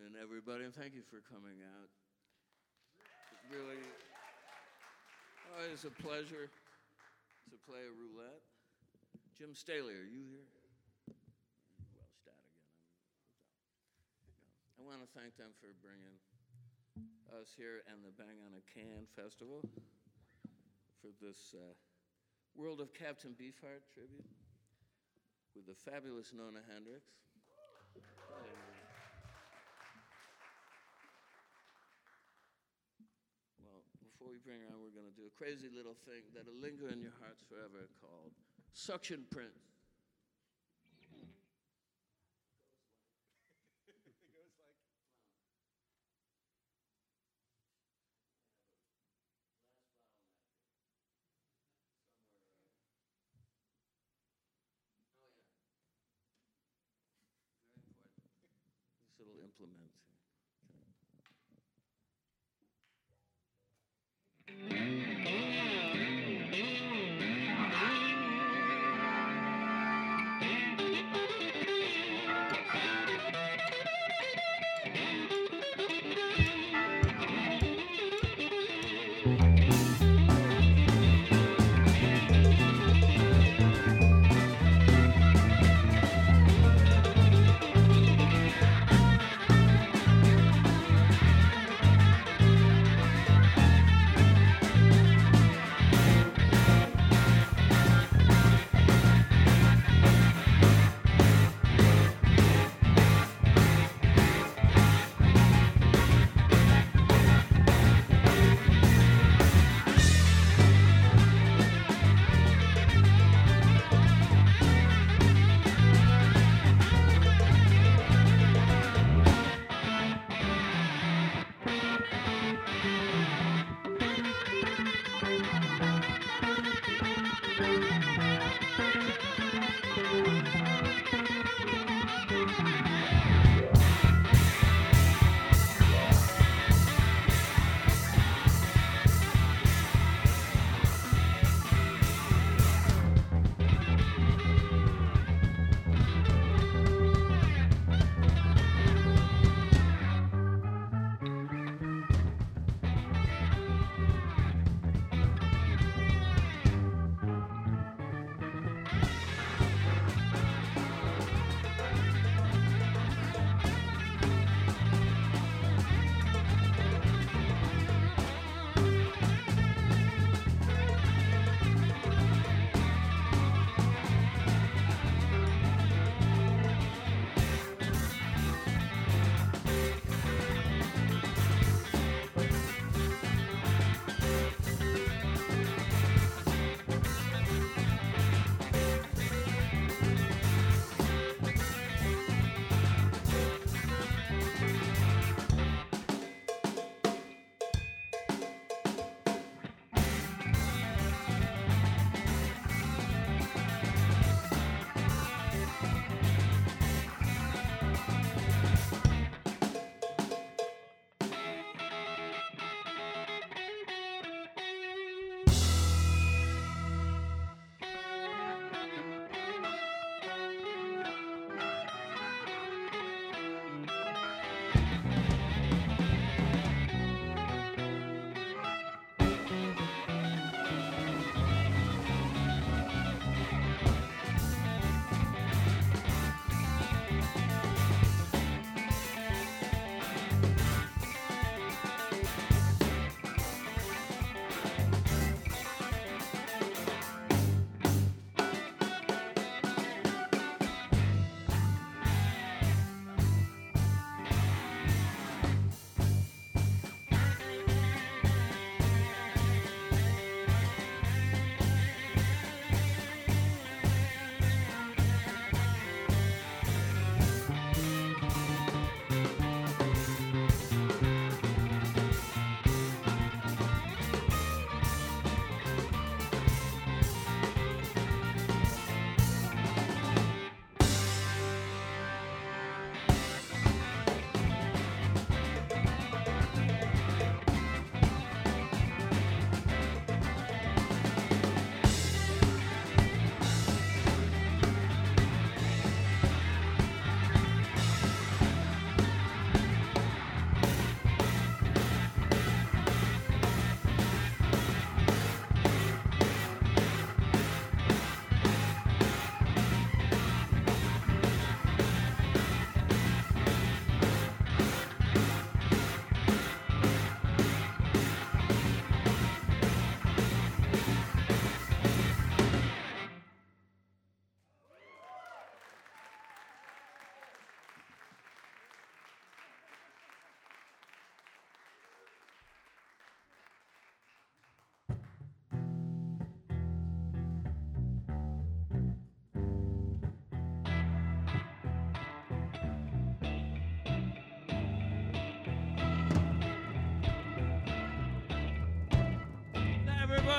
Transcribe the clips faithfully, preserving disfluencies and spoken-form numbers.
evening, everybody, and thank you for coming out. Really, oh, it's a pleasure to play a roulette. Jim Staley, are you here? Well, start again. I want to thank them for bringing us here and the Bang on a Can Festival for this uh, World of Captain Beefheart tribute with the fabulous Nona Hendryx. And, well, before we bring her on, we're going to do a crazy little thing that'll linger in your hearts forever called Suction Prince. It goes like... This little implement.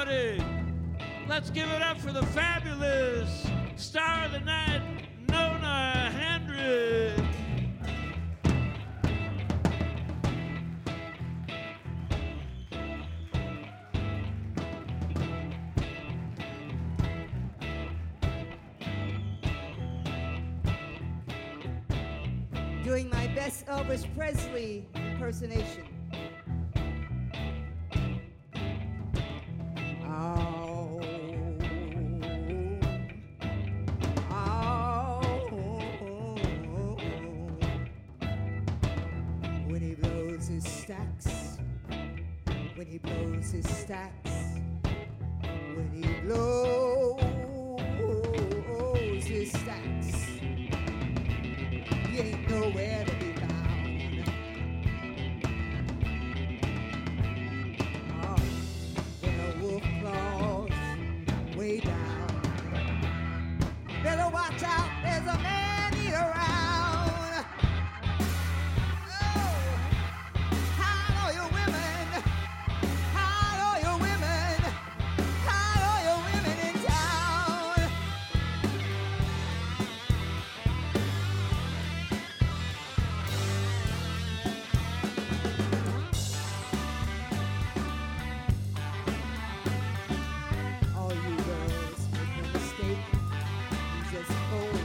everybody. Let's give it up for the fabulous star of the night, Nona Hendryx. Doing my best Elvis Presley impersonation. Oh, oh, when he blows his stacks, when he blows his stacks, when he blows his stacks, he ain't nowhere to be found. Oh, when a wolf claws way down, better watch out, there's a man-eater around. Oh, hide all your women, hide all your women, hide all your women in town. All you girls make no mistake, he's just cold.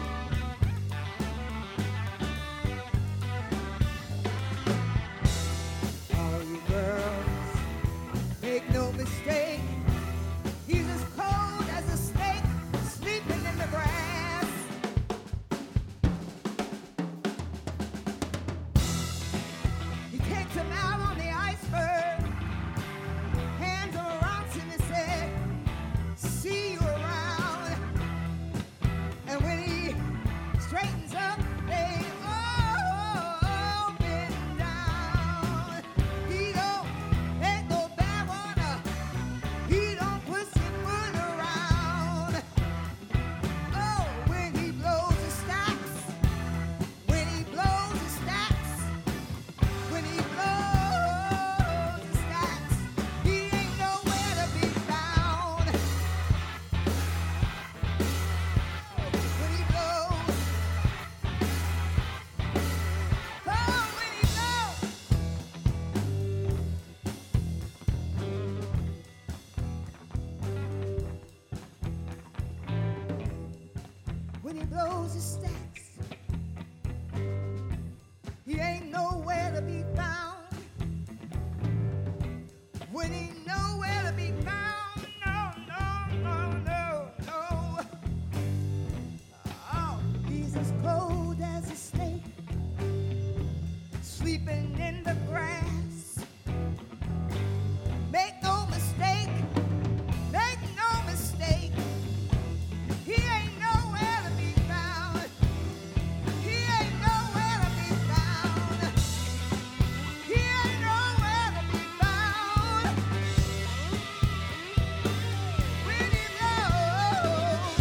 All you girls make no mistake, he's as cold as a snake sleeping in the grass. He takes him out on the iceberg, hands on rocks in his head, see you around. And when he straightens up, they all bend down. He don't let no bad water, he don't pussyfoot around. Oh, when he blows his stacks, when he blows his stacks, when he blows his stacks, he ain't nowhere to be found. When he blows, oh, when he blows, when he blows his stacks, he ain't nowhere to be found. When he nowhere to be found, no, no, no, no, no. Oh, he's as cold as a snake, sleeping in the grass. Make no mistake, make no mistake, he ain't nowhere to be found. He ain't nowhere to be found. He ain't nowhere to be found. When he blows,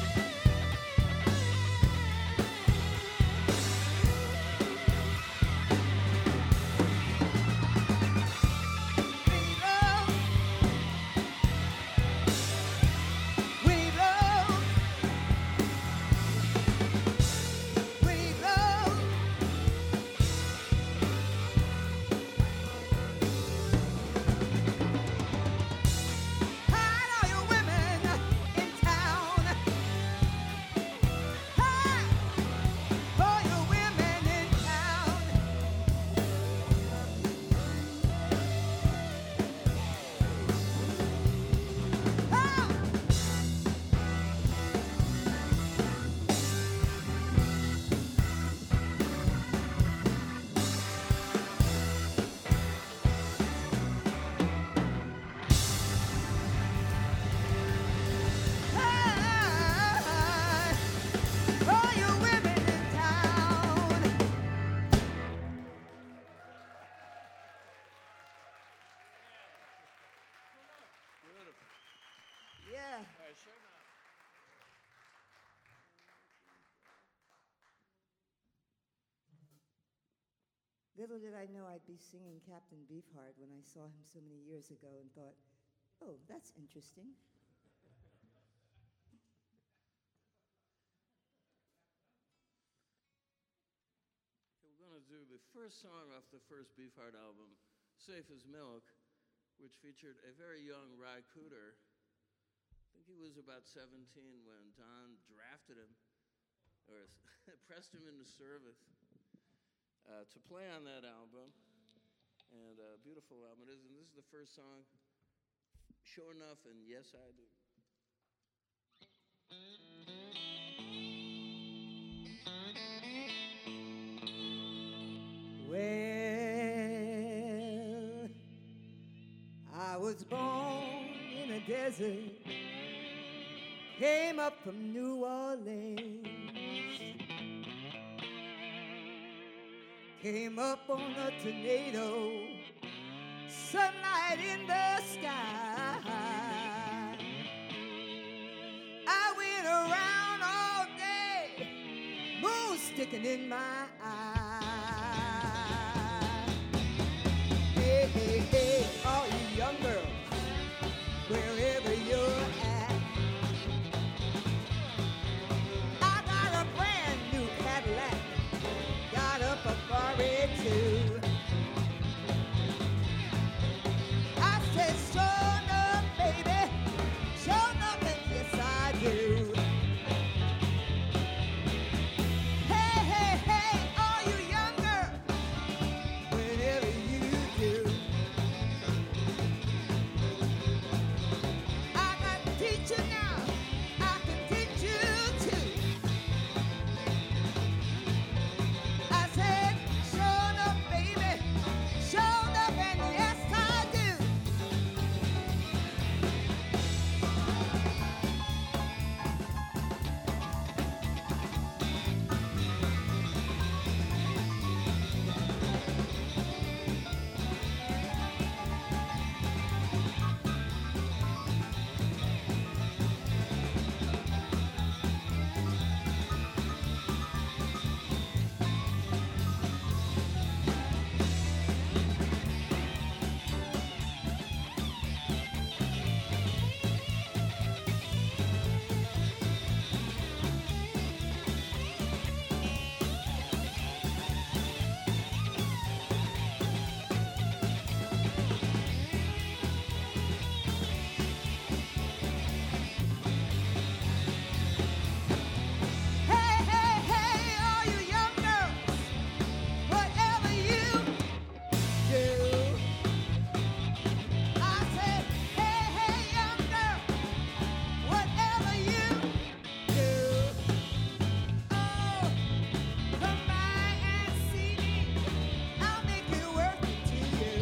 when he blows, when he blows, when he blows, hide all your women in town. Hide all your women in town. Oh, hide all your women in town. Yeah. Little did I know I'd be singing Captain Beefheart when I saw him so many years ago and thought, Oh, that's interesting. Okay, we're going to do the first song off the first Beefheart album, Safe as Milk, which featured a very young Ry Cooder. I think he was about seventeen when Don drafted him, or pressed him into service uh, to play on that album. And a beautiful album it is. And this is the first song, Sure Enough, and Yes, I Do. Well, I was born in a desert, came up from New Orleans, came up on a tornado, sunlight in the sky. I went around all day, moon sticking in my eye. Hey, hey, hey, all you young girls, wherever you're at, I got a brand new Cadillac, got a Ferrari too. I said, sure enough, baby, sure enough, and yes, I do. Hey, hey, hey, all you young girls, whatever you do, I got to teach you now, I can teach you too. I said, sure enough, baby, sure enough, and yes, I do. Hey, hey, hey, all you young girls, whatever you do. I said, hey, hey, young girl, whatever you do. Oh, come by and see me, I'll make it worth it to you.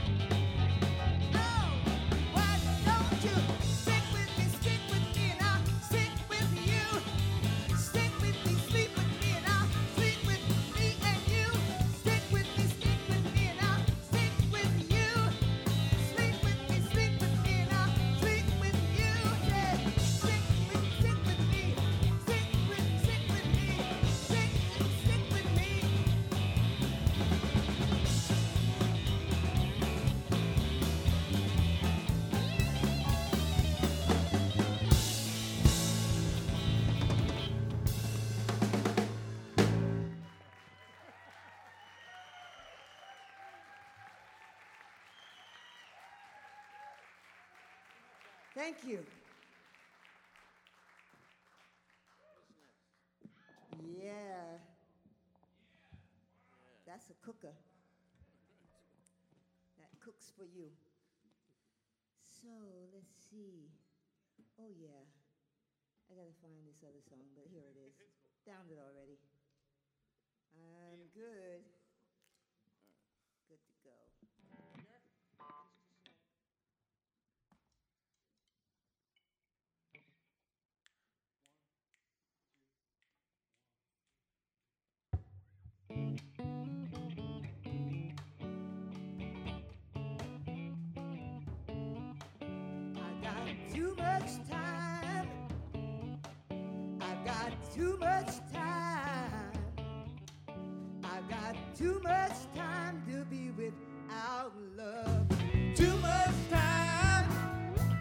Oh, why don't you stick with me, stick with me, and I'll stick with you. Stick with me, sleep with me, and I'll sleep with me and you. Stick with me, stick with me, and I'll stick with you. Sleep with me, sleep with me, and I'll sleep with you. Yeah, stick with, stick with me, stick with, stick with me, stick, stick with me. Thank you. Yeah. That's a cooker. That cooks for you. So let's see. Oh yeah. I gotta find this other song, but here it is. Found it already. I'm good. Good to go. I got too much time. I've got too much time. I've got too much time to be without love. Too much time.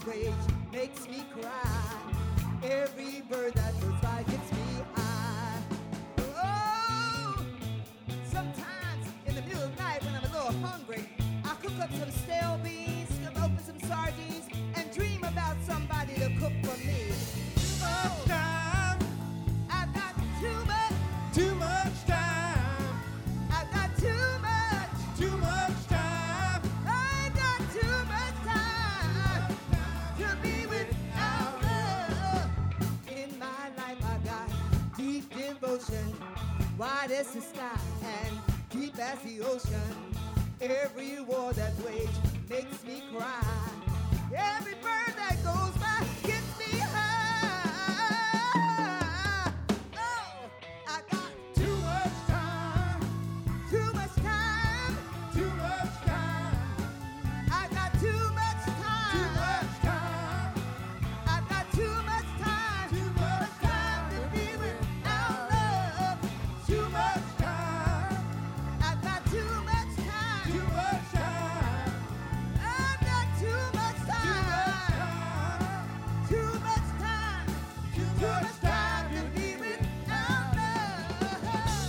that's wage makes me cry. Every bird that goes by gets me high. Oh, sometimes in the middle of the night when I'm a little hungry, I cook up some stale beans, open some sardines, and dream about somebody to cook for me. Oh, Time, I've got too much, too much time, I've got too much, too much time. I've got too much time to be without love. In my life I got deep devotion, wide as the sky and deep as the ocean. Every war that wage makes me cry. Every bird that goes by gets me high. Oh, I got Too much time, too much time. too much time, I got too much too time. much time, I got too much time. too much Time to be without love. too much time, I got too much time. too much time, I got too much too much time. time, Too much time. too Too much much time to be without love.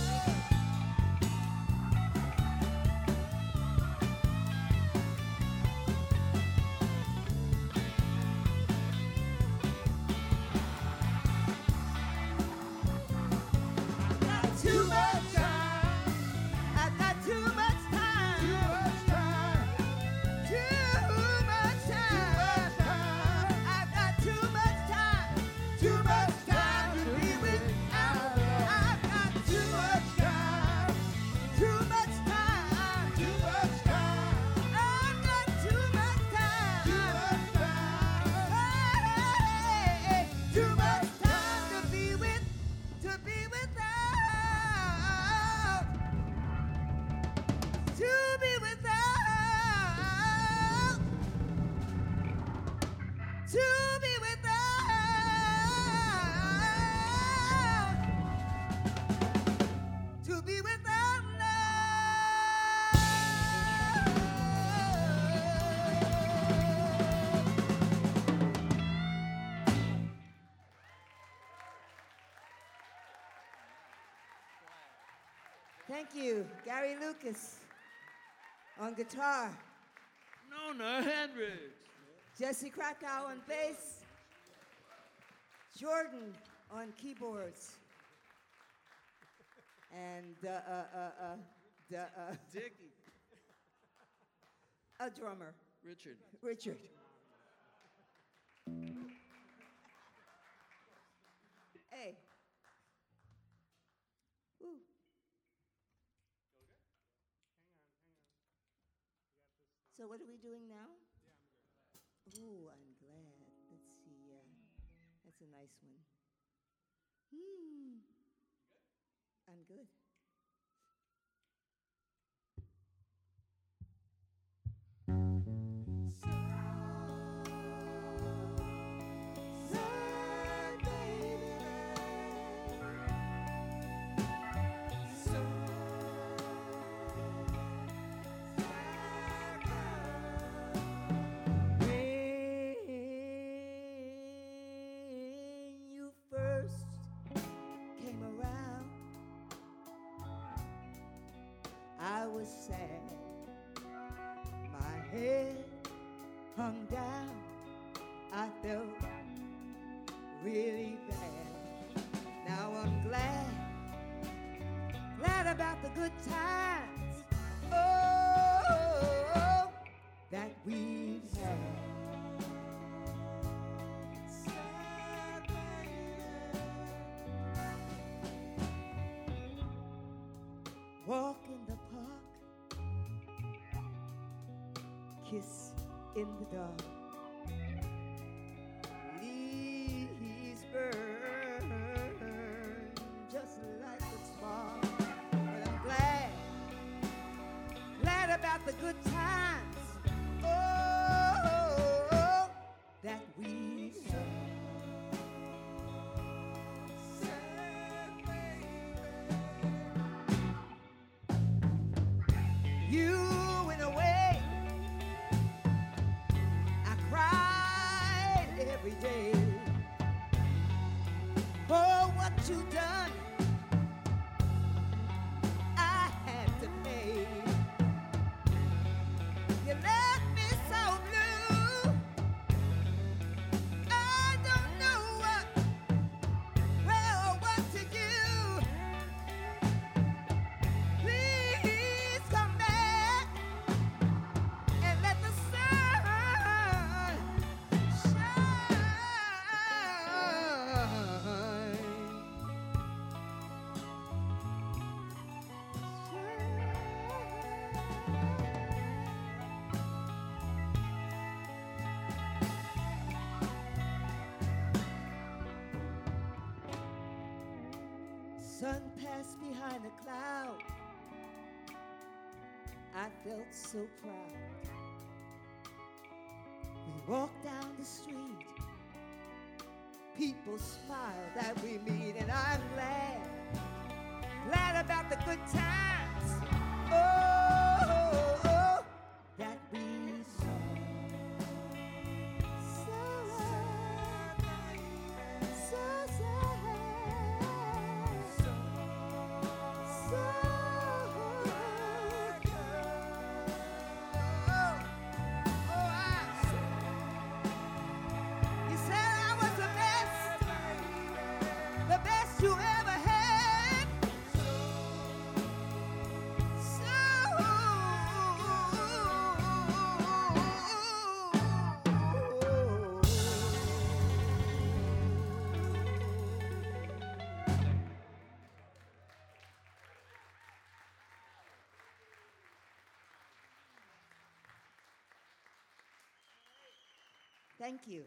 Got too much time. I got too much time. too much time, Too much time. I got too much time. too much time To to be be without. without. I've got Too much time, too much time. too much time, I've got too much time. too much time, Hey, too much time to be with, to be without, to be without, to be without, to be without love. Thank you, Gary Lucas on guitar, Nona Hendricks. Jesse Krakow on bass, Jordan on keyboards, and uh, uh, uh, uh, the, uh, Dickie. a drummer, Richard. Richard. Hey. Woo. So what are we doing now? Oh, I'm glad. Let's see. Uh, that's a nice one. Hmm. I'm good. Sad baby, when you first came around, I was sad. My head hung down. I felt really bad. Now I'm glad, glad about the good times. Oh, that we've had. Sad baby. Walk in the park, kiss in the dark. Leaves burn just like a spark. But I'm glad, glad about the good times. Oh, that we had. You went away. you done, I had to pay. You left me so blue. I don't know what, where or what to do. Please come back and let the sun shine. Sun passed behind a cloud. I felt so proud. We walked down the street. People smile that we meet, and I'm glad, glad about the good times. Oh, oh, oh, that we saw. So sad, so sad, so, so oh, oh, I, you said I was the best, the best you ever had. Thank you.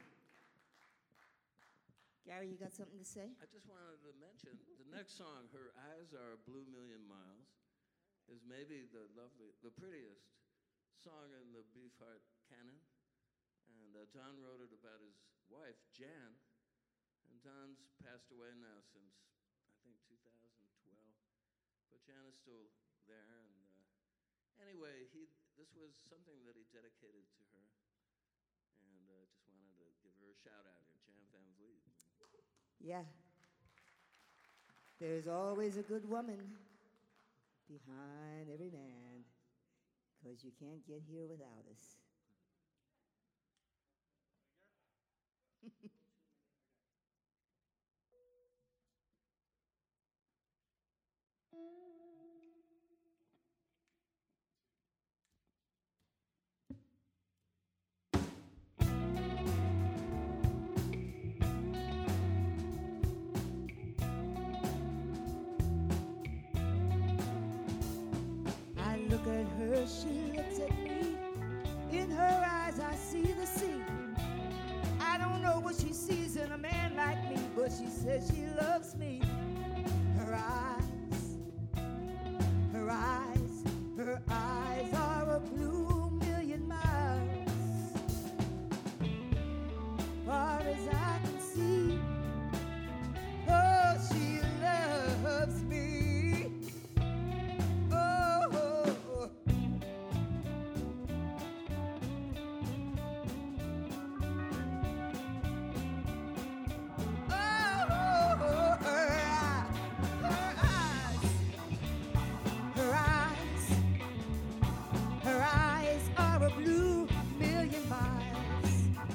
Gary, you got something to say? I just wanted to mention the next song, Her Eyes Are a Blue Million Miles, is maybe the lovely, the prettiest song in the Beefheart canon. And uh, John wrote it about his wife, Jan. And John's passed away now since, I think, two thousand twelve. But Jan is still there. And uh, anyway, he, this was something that he dedicated to her. And uh, just wanted to give her a shout out here, Jan Van Vliet. Yeah. There's always a good woman behind every man, 'cause you can't get here without us. I look at her, she looks at me. In her eyes, I see the sea. I don't know what she sees in a man like me, but she says she loves me. Her eyes, her eyes, her eyes are a blue million miles. Far as I can see, oh, she loves me. Oh, oh, oh. Oh, her eye- her eyes, her eyes, her eyes are a blue million miles.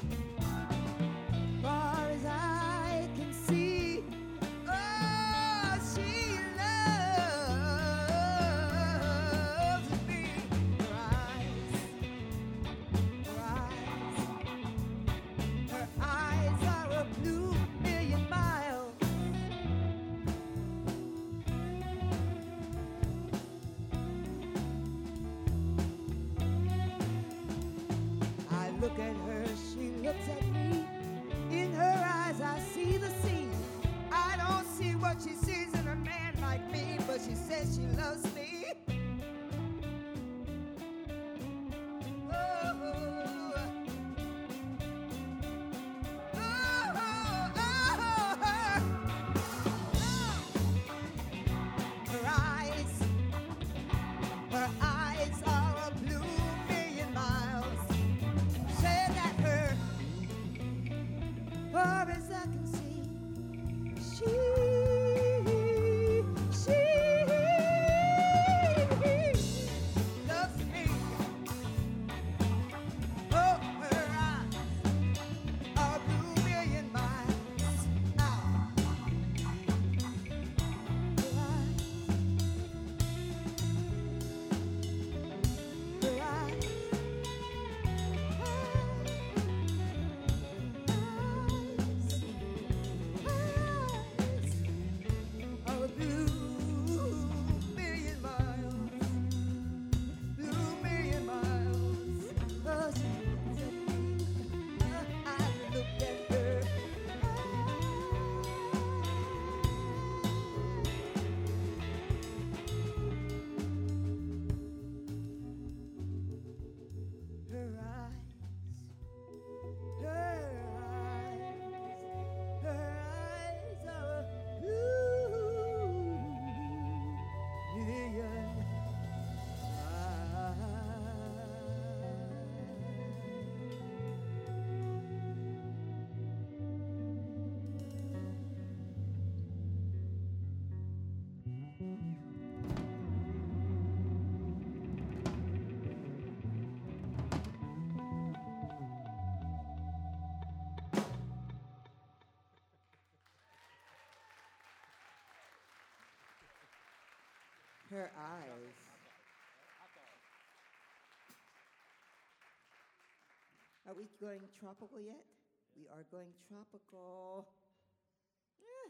Far as I can see, oh, she loves me. Her eyes, her eyes, her eyes are a blue million miles. I look at her, she looks at me. In her eyes, I see the sea. I don't see what she sees in a man like me, but she says she loves me. Oh, oh, oh, oh, her, her eyes, her eyes are a blue million miles. Say that her, far as I can see, she Her eyes. Are we going tropical yet? We are going tropical. Eh.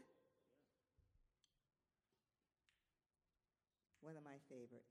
One of my favorite.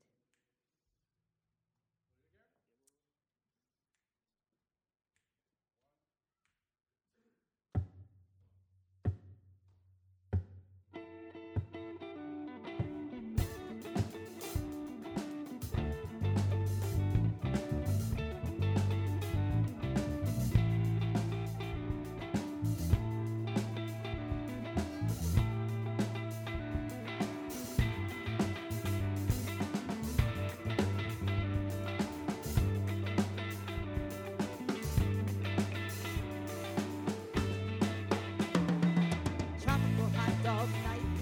Tropical hot dog night.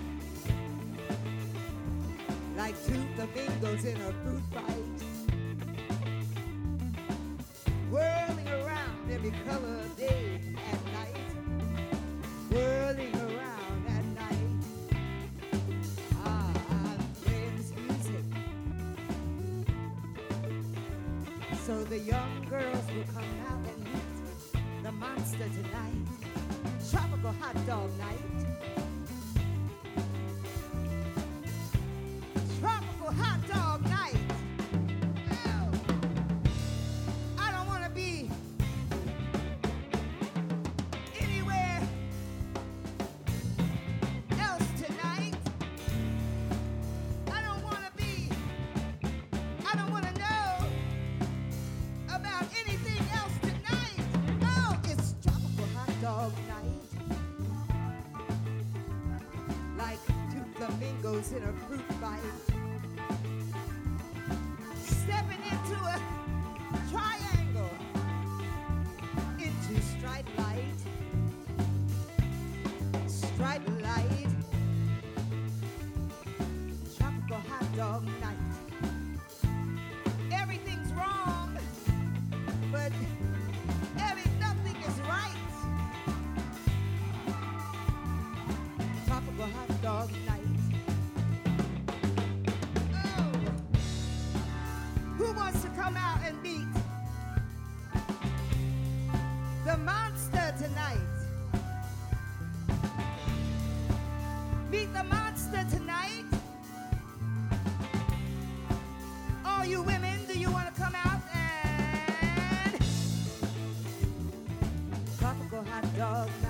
Like two flamingos in a fruit fight. Whirling around every color of day and night. Whirling around at night. Ah, I'm playing this music. So the young girls will come out and meet the monster tonight. Tropical hot dog night. Tropical hot dog night. Oh, I don't want to be anywhere else tonight. I don't want to be, I don't want to know about anything else tonight. Oh, it's tropical hot dog night. Like two flamingos in a fruit fight. Stepping into a triangle. Into stripe light. Stripe light. Tropical hot dog night. Everything's wrong, but every nothing is right. Tropical hot dog night. Oh, who wants to come out and meet the monster tonight? Meet the monster tonight. All you women, do you want to come out and tropical hot dog night?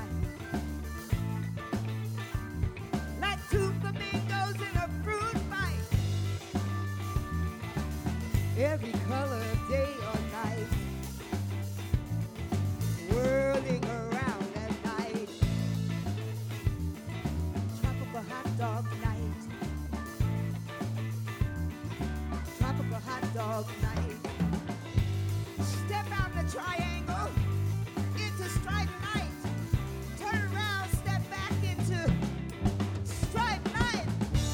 Like two flamingos in a fruit fight. Every color of day or night. Whirling around at night. Tropical hot dog night. Tropical hot dog night. Step out the triangle into stripe light. Turn around, step back into stripe light.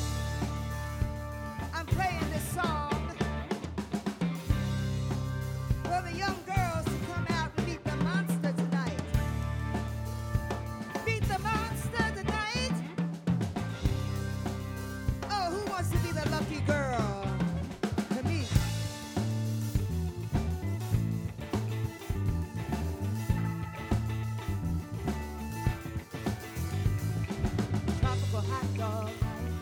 I'm playing this song for the young girls to come out and meet the monster tonight. Meet the monster tonight. Oh, who wants to be the lucky girl to meet? Tropical hot dog night.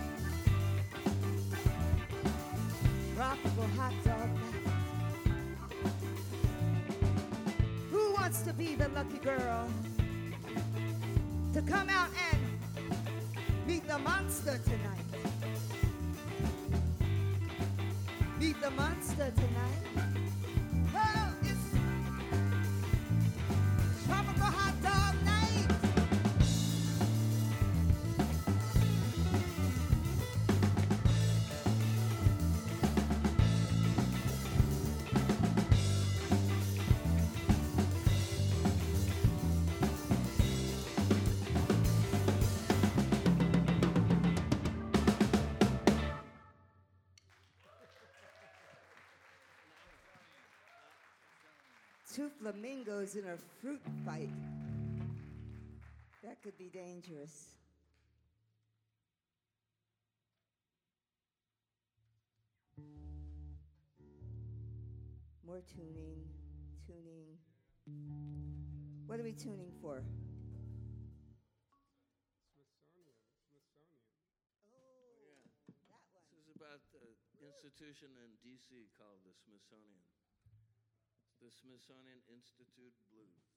Tropical hot dog night. Who wants to be the lucky girl to come out and meet the monster tonight? Meet the monster tonight. Oh, it's tropical hot dog night. Two flamingos in a fruit fight. That could be dangerous. More tuning, tuning. What are we tuning for? Smithsonian. Smithsonian. Oh, that one. This is about the institution in D C called the Smithsonian. It's the Smithsonian Institute Blues.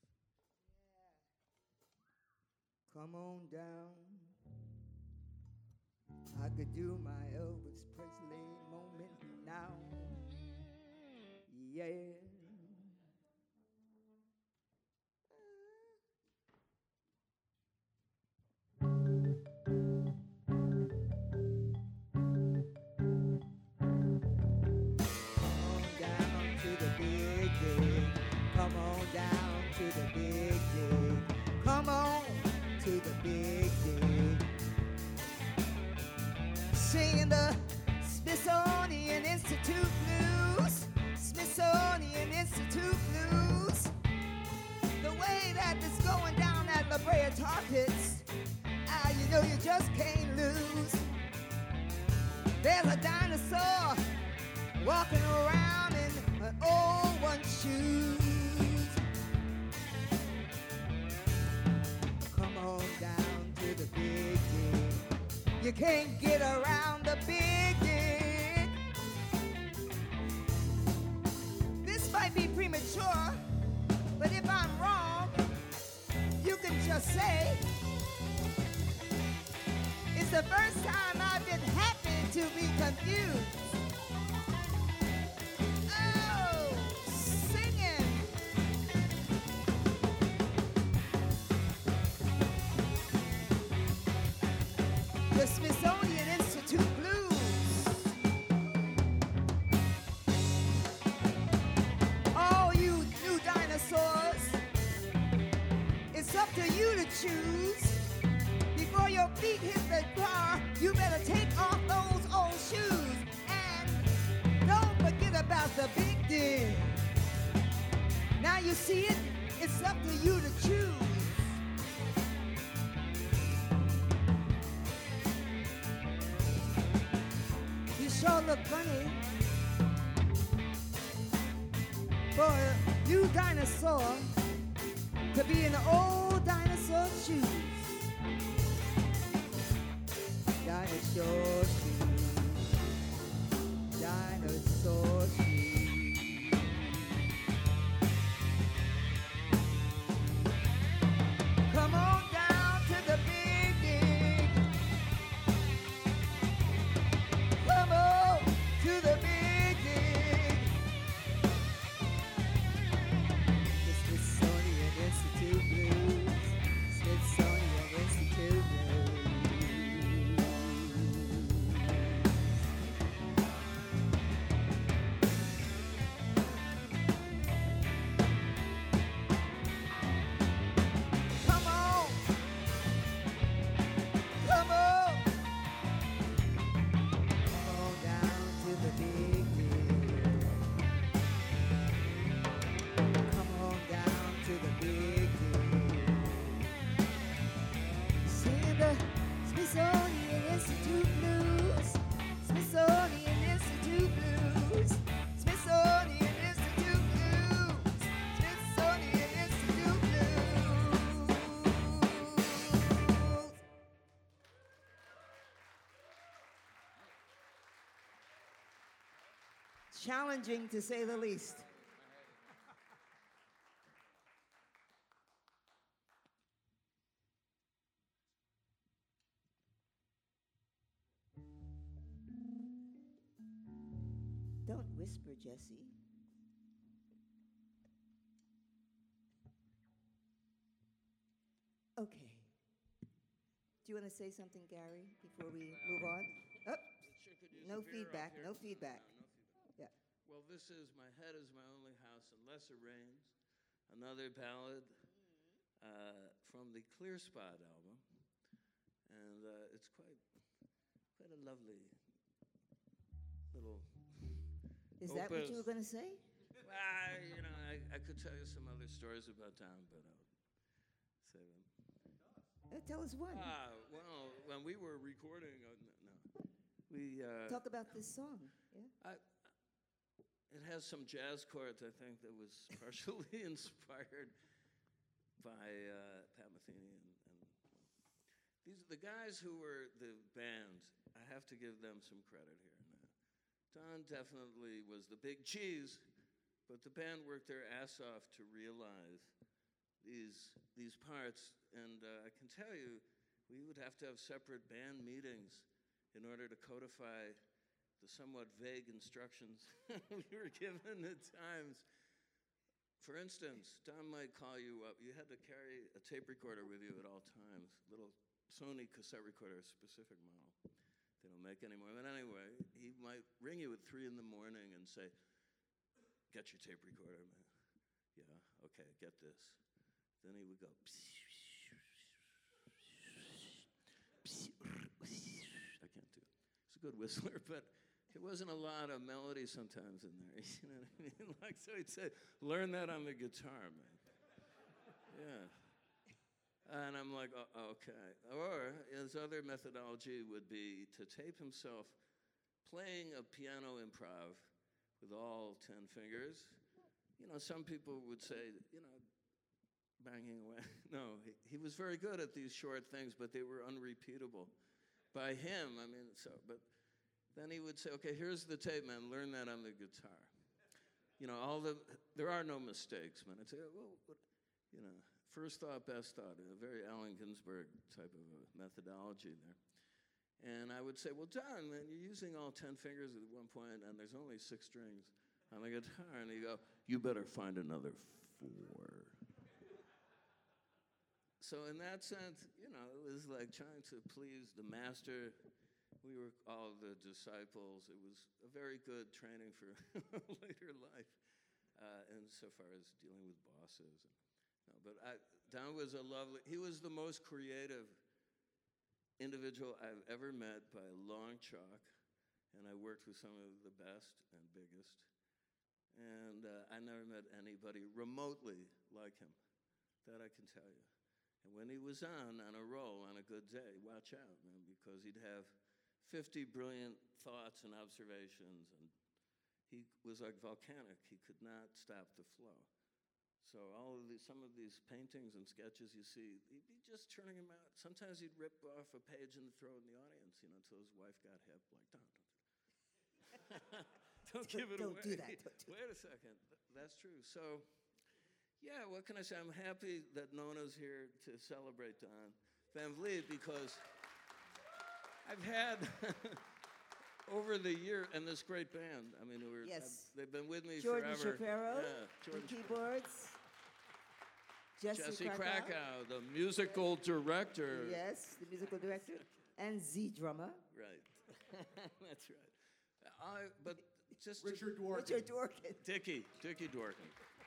Come on down. I could do my Elvis Presley moment now. Yeah. Down to the big dig. Come on down to the big dig. Come on to the big dig. Singing the Smithsonian Institute blues. Smithsonian Institute blues. The way that it's going down at La Brea Tar Pits, ah, you know you just can't lose. There's a dinosaur walking around in an old one's shoes. Come on down to the big dig. You can't get around the big dig. This might be premature, but if I'm wrong, you can just say, it's the first time I've been happy to be confused. Oh, singing. The Smithsonian Institute Blues. All you new dinosaurs, it's up to you to choose. Before your feet hit the car, you better take off those old shoes. And don't forget about the big dig. Now you see it, it's up to you to choose. You sure look funny for a new dinosaur to be in old dinosaur shoes. Dinosaur shoes. Dinosaur shoes. Come on down to the big dig. Come on to the big dig. The Smithsonian Institute Blues. Smithsonian Institute Blues. Come on. Come on. Come on down to the big dig. Come on down to the big dig. Sing the Smithsonian Institute Blues. Smithsonian Institute Blues. Smithsonian Institute Blues. Smithsonian Institute Blues. Challenging to say the least. Don't whisper, Jesse. Okay. Do you want to say something, Gary, before we move on? Oh, Sure could use no a beer up feedback, here. no feedback. No, no feedback. Yeah. Well, this is My Head is My Only House Unless It Rains, another ballad uh, from the Clear Spot album. And uh, it's quite quite a lovely little. Is that what you were Opus. going to say? Well, you know, I, I could tell you some other stories about town, but I'll save them. Uh, tell us one. Ah, well, when we were recording, uh, n- no, we. Uh, Talk about this song. Yeah. I, it has some jazz chords, I think, that was partially inspired by uh, Pat Metheny. And, and these the guys who were the band, I have to give them some credit here. Now, Don definitely was the big cheese, but the band worked their ass off to realize these, these parts. And uh, I can tell you, we would have to have separate band meetings in order to codify the somewhat vague instructions we were given at times. For instance, Don might call you up. You had to carry a tape recorder with you at all times, little Sony cassette recorder, specific model. They don't make anymore. But anyway, he might ring you at three in the morning and say, get your tape recorder, man. Yeah, okay, get this. Then he would go, I can't do it. He's a good whistler, but there wasn't a lot of melody sometimes in there. You know what I mean? Like, so he'd say, learn that on the guitar, man. Yeah. And I'm like, oh, okay. Or his other methodology would be to tape himself playing a piano improv with all ten fingers. You know, some people would say, you know, banging away. No, he, he was very good at these short things, but they were unrepeatable. By him, I mean, so, but then he would say, okay, here's the tape, man, learn that on the guitar. You know, all the, there are no mistakes, man. I'd say, well, what, you know, first thought, best thought, a very Allen Ginsberg type of a methodology there. And I would say, well, Don, man, you're using all ten fingers at one point, and there's only six strings on the guitar. And he'd go, you better find another four. So in that sense, you know, it was like trying to please the master. We were all the disciples. It was a very good training for later life, uh, insofar as dealing with bosses. And, no, but I, Don was a lovely, he was the most creative individual I've ever met by a long chalk, and I worked with some of the best and biggest. And uh, I never met anybody remotely like him, that I can tell you. And when he was on, on a roll, on a good day, watch out, man, because he'd have fifty brilliant thoughts and observations, and he was like volcanic. He could not stop the flow. So all of these, some of these paintings and sketches you see, he'd be just turning them out. Sometimes he'd rip off a page and throw it in the audience, you know, until his wife got hip, like, don't, don't, don't give it Don't away. do that. Don't do Wait a second. Th- That's true. So, yeah, what can I say? I'm happy that Nona's here to celebrate Don Van Vliet, because I've had over the year, and this great band. I mean, we're, Yes. they've been with me Jordan forever. Shapiro, Yeah, the Jordan Shapiro. keyboards. Jesse, Jesse Krakow. Krakow, the musical director. Yes, the musical director. And Z drummer. Right. That's right. I, but just to- Richard Dworkin. Richard Dworkin. Dickie, Dickie Dworkin.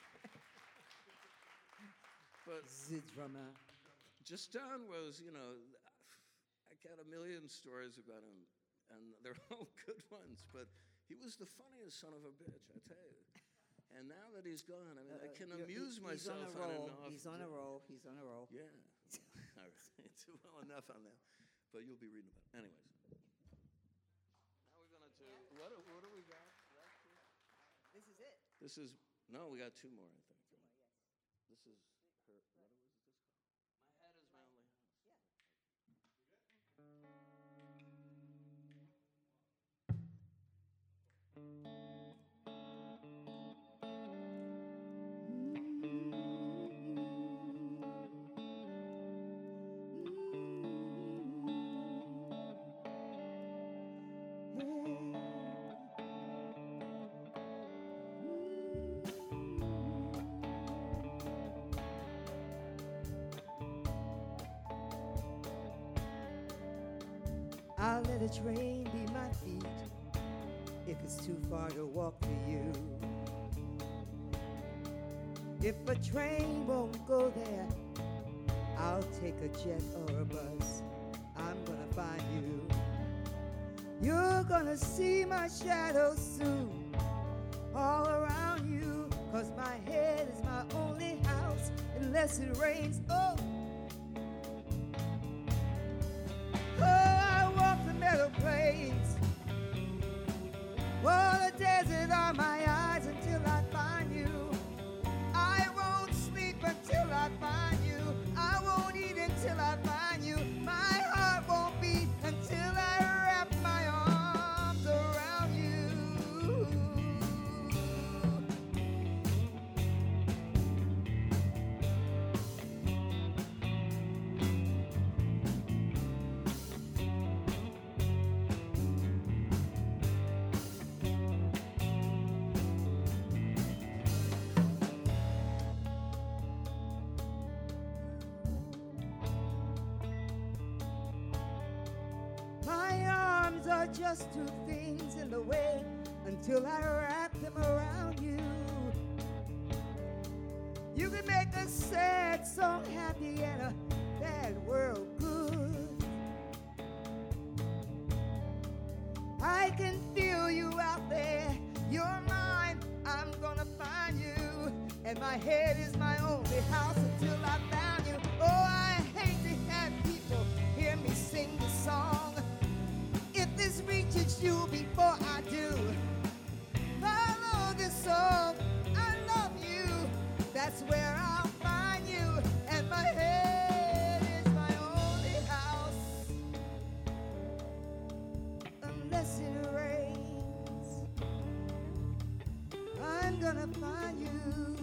But Z drummer. just Don was, you know, I got a million stories about him, and they're all good ones, but he was the funniest son of a bitch, I tell you. And now that he's gone, I mean, I Uh, can you're- amuse he- myself He's on a roll. enough. He's on a roll. He's on a roll. Yeah. All right. It's well enough on that. But you'll be reading about it. Anyways. Now we're going to do, what, do- what do we got? This is it. This is, no, we got two more, I think. This is her, what was this called? My Head is My Only House. I'll let a train be my feet if it's too far to walk to you. If a train won't go there, I'll take a jet or a bus. I'm gonna find you. You're gonna see my shadow soon all around you, 'cause my head is my only house unless it rains. Oh, oh, I walk the meadow plains. Oh, the desert are my eyes. just threw things in the way until I wrapped them around you. You can make a sad song happy and a bad world good. I can feel you out there. You're mine. I'm gonna find you. And my head is my only house until I found you. Oh, I hate to have people hear me sing the song. If this reaches you before I do, follow this song. I love you. That's where I'll find you. And my head is my only house. Unless it rains, I'm gonna find you.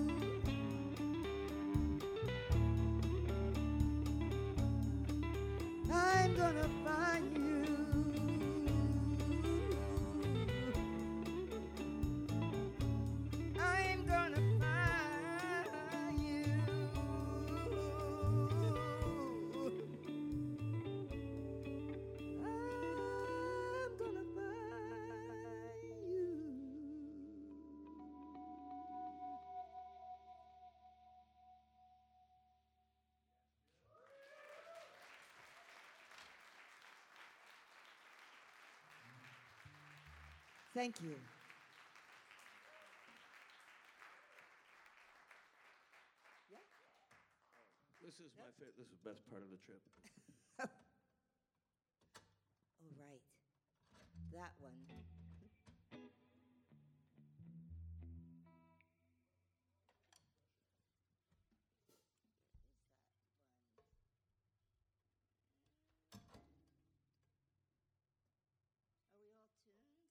I'm gonna find you. I'm gonna find you. I'm gonna find you. Thank you. This is my favorite. This is the best part of the trip. Oh, right. That one. Are we all tuned?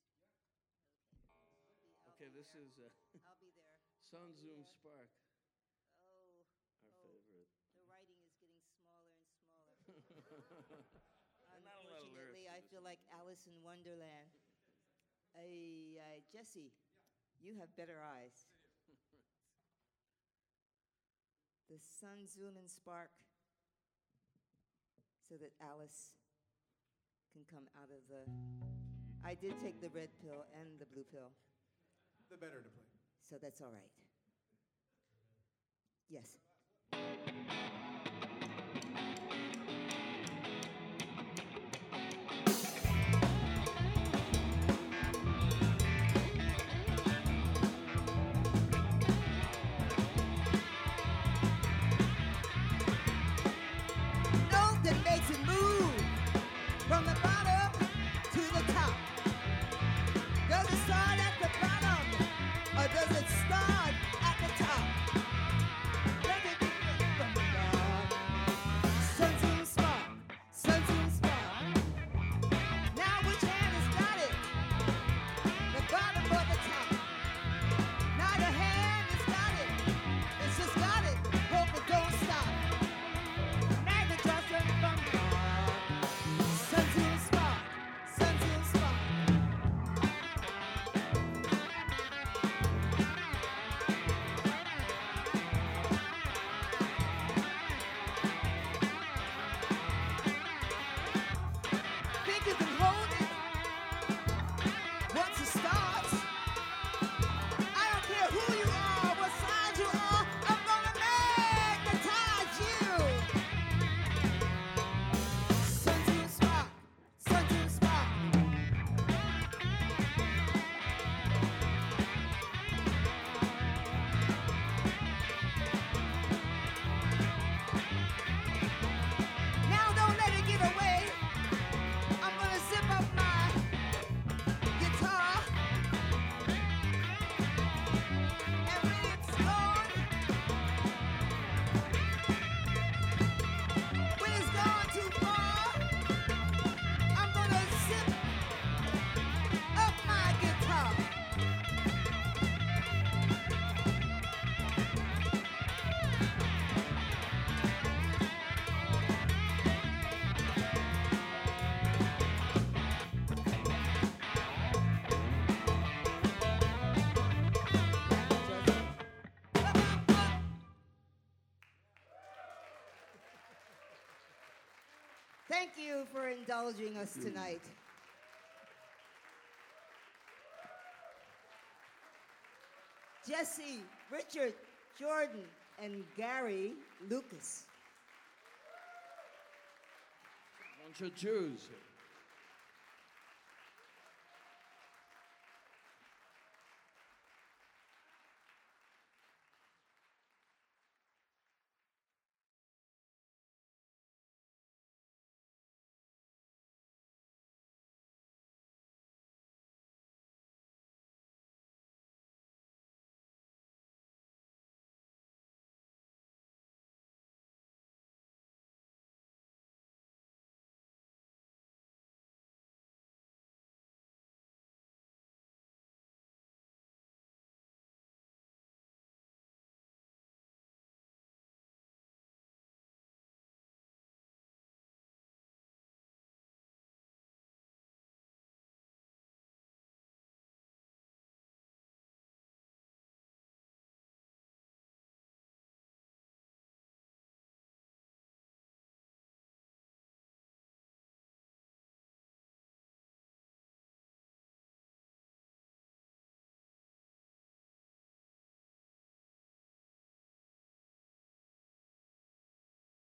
Okay, this is uh, I'll be there. Sun Zoom Spark, Oh, our oh, favorite. the writing is getting smaller and smaller. And not a lot of lyrics Unfortunately, to I this feel one. like Alice in Wonderland. Ay, ay, Jesse, you have better eyes. The sun zoom and spark so that Alice can come out of the... I did take the red pill and the blue pill, The better to play. so that's all right. Yes. Note that makes it move from the bottom to the top. Does it start at the bottom or does it start at the top? Let it be from the bottom. Sun Zoom Spark, Sun Zoom Spark. Now which hand has got it? The bottom or the top? Neither hand has got it. It's just got it. Hope it don't stop. Neither just from the bottom. Sun Zoom Spark, Sun Zoom Spark. Think you can hold it once it starts? I don't care who you are, what side you are, I'm gonna magnetize you. Sun Zoom Spark, Sun Zoom Spark. Now don't let it get away. I'm gonna zip up my guitar. And when it's gone, when it's gone too far, I'm gonna zip up my guitar. Thank you for indulging us tonight. Jesse, Richard, Jordan, and Gary Lucas. Bunch of Jews here.